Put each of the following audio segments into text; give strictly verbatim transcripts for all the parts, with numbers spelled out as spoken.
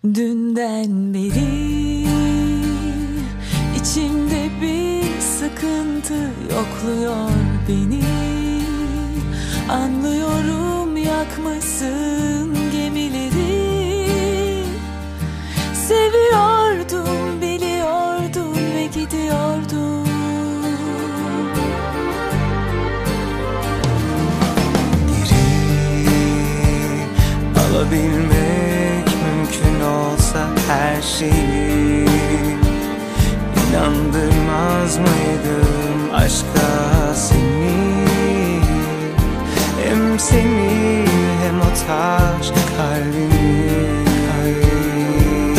Dünden beri içimde bir sıkıntı yokluyor beni. Anlıyorum, yakmasın gemileri. Seviyordum, biliyordum ve gidiyordum. Geri alabilmek mümkün olsa her şeyi, İnandırmaz mıydım aşka seni? Hem seni hem o taş kalbimi, kalbimi.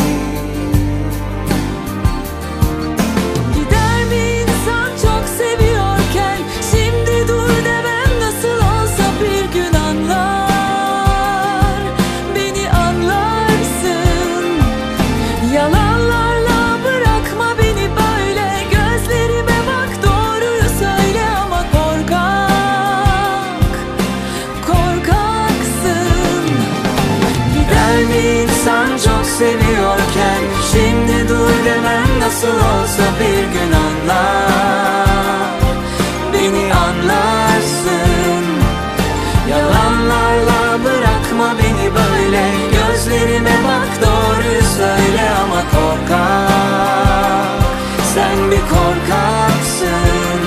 Gider mi insan çok seviyorken? Şimdi dur demem nasıl olsa bir gün anlar. Beni anlarsın. Yalanlarla bırakma beni böyle. Gözlerime bak, doğruyu söyle ama korkak, korkaksın. Gider mi insan çok seviyorken? Şimdi dur demem nasıl olsa bir gün anlar. Beni anlarsın. Yalanlarla bırakma beni böyle. Gözlerime bak, doğruyu söyle ama korkak. Sen bir korkaksın.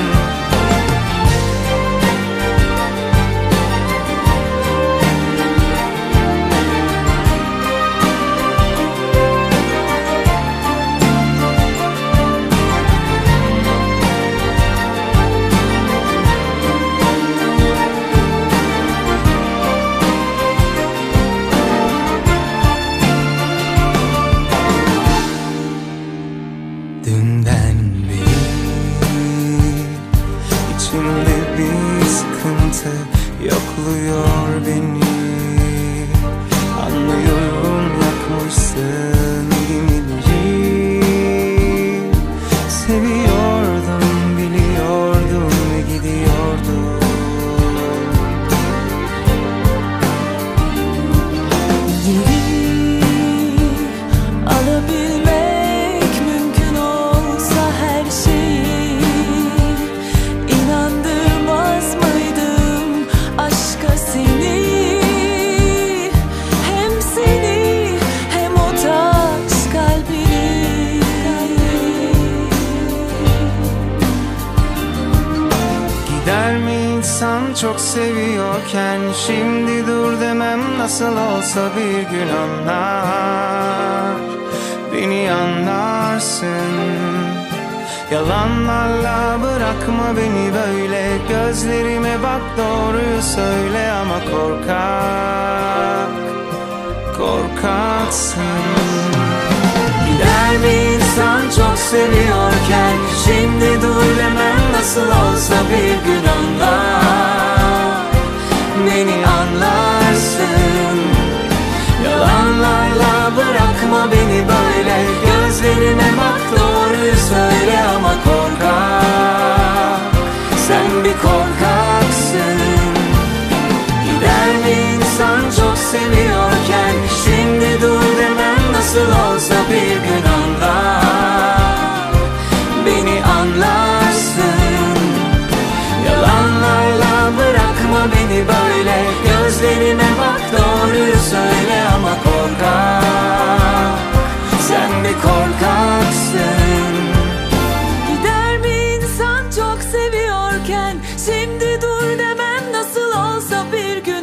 Dünden beri içimde bir sıkıntı yokluyor beni. Anlıyorum, yakmışsın gemileri. Seviyordum, biliyordum ve gidiyordum. Geri alabilmek mümkün olsa her şeyi, İnandırmaz mıydım aşka seni? Hem seni hem o taş kalbini. Gider mi insan çok seviyorken? Şimdi dur demem nasıl olsa bir gün anlar. Beni anlarsın. Yalanlarla bırakma beni böyle. Gözlerime bak, doğruyu söyle ama korkak, korkaksın. Gider mi insan çok seviyorken? Şimdi dur demem nasıl olsa bir gün anlar. Beni anlarsın. Yalanlarla bırakma beni böyle. Gözlerime bak, doğruyu söyle ama korkak. Sen bir korkaksın. Gider mi insan çok seviyorken? Şimdi dur demem nasıl olsa bir gün anlar. Beni anlarsın. Yalanlarla bırakma beni böyle. Gözlerime bak, doğruyu söyle ama korkak. Sen bir korkaksın. Gider mi insan çok seviyorken? Şimdi dur demem nasıl olsa bir gün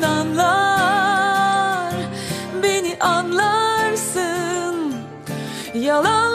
anlar. Beni anlarsın. Yalan